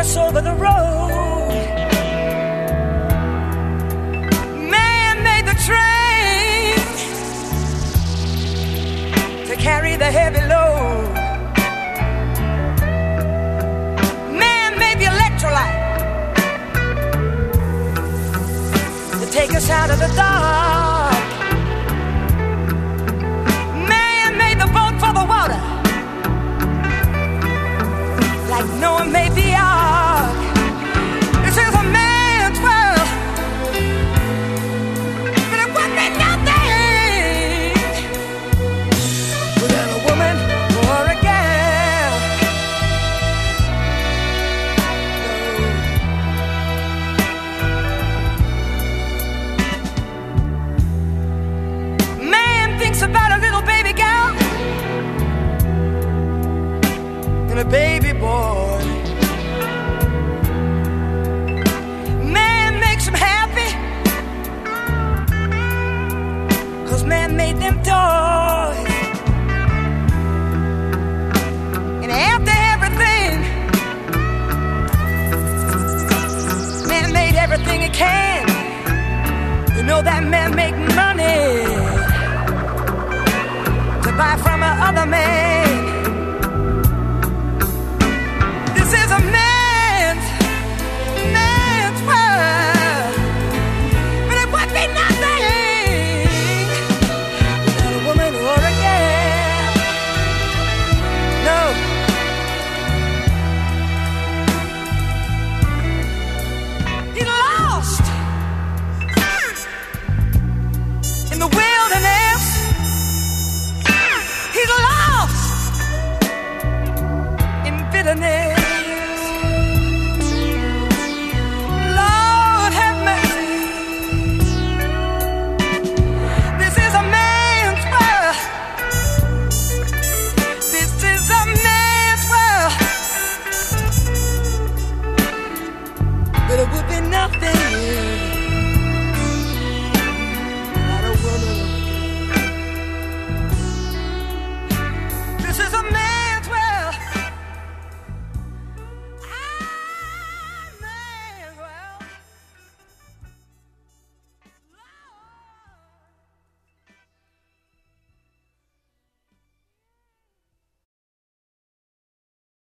us over the road. Man made the train to carry the heavy load. Man made the electrolyte to take us out of the dark. Man made the boat for the water, like Noah made the ark. This is a man's world, but it wouldn't be nothing without a woman or a gal. Man thinks about a little baby gal and a baby boy. Man makes him happy, 'cause man made them toys. And after everything, man made everything he can. You know that man make money to buy from a other man.